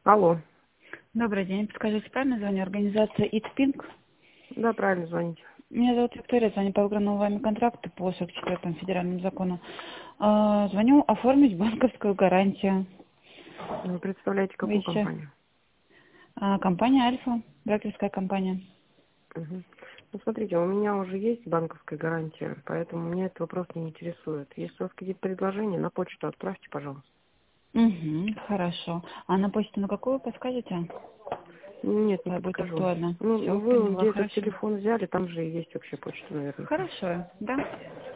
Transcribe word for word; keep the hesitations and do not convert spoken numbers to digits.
Алло. Добрый день. Подскажите, правильно звоню? Организация ИТПИНК. Да, правильно звоните. Меня зовут Виктория, звоню по выигранному вами контракту по сорок четвёртому федеральному закону. А, Звоню оформить банковскую гарантию. Вы представляете какую Вещи. компанию? А, Компания Альфа, брокерская компания. Угу. Ну, смотрите, у меня уже есть банковская гарантия, поэтому меня этот вопрос не интересует. Если у вас какие-то предложения, на почту отправьте, пожалуйста. Угу, хорошо. А на почту на какую подскажете? Нет, не Когда будет подскажу. актуально. Ну, Все, вы поняла, где этот хорошо. телефон взяли, там же и есть вообще почта наверняка. Хорошо, да?